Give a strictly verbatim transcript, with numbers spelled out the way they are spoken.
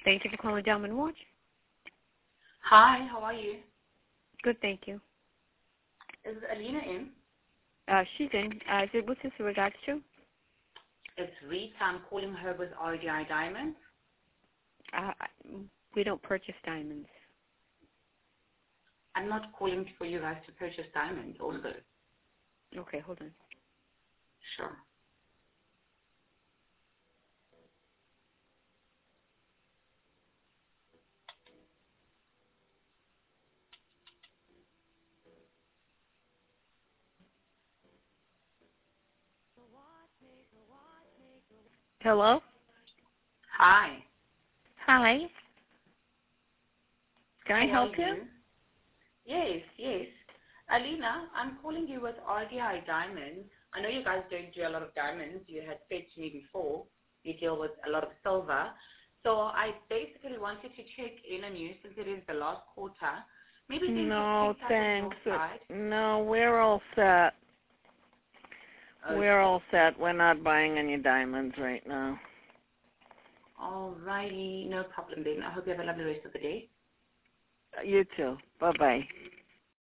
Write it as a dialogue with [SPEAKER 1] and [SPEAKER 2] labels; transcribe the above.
[SPEAKER 1] Thank you for calling Diamond Watch.
[SPEAKER 2] Hi, how are you?
[SPEAKER 1] Good, thank you.
[SPEAKER 2] Is Alina in?
[SPEAKER 1] Uh, she's in. Uh, is it, what's this in regards to?
[SPEAKER 2] It's Rita. I'm calling her with R D I Diamonds.
[SPEAKER 1] Uh, we don't purchase diamonds.
[SPEAKER 2] I'm not calling for you guys to purchase diamonds also.
[SPEAKER 1] Okay, hold on.
[SPEAKER 2] Sure.
[SPEAKER 1] Hello?
[SPEAKER 2] Hi.
[SPEAKER 1] Hi. Can I
[SPEAKER 2] How
[SPEAKER 1] help
[SPEAKER 2] are
[SPEAKER 1] you?
[SPEAKER 2] you? Yes, yes. Alina, I'm calling you with R D I Diamonds. I know you guys don't do a lot of diamonds. You had said to me before you deal with a lot of silver. So I basically wanted to check in on you since it is the last quarter. Maybe things
[SPEAKER 1] No,
[SPEAKER 2] have picked up on your
[SPEAKER 1] thanks.
[SPEAKER 2] side.
[SPEAKER 1] No, we're all set.
[SPEAKER 2] Okay.
[SPEAKER 1] We're all set. We're not buying any diamonds right now.
[SPEAKER 2] Alrighty, no problem then. I hope you have a lovely rest of the day.
[SPEAKER 1] You too. Bye-bye.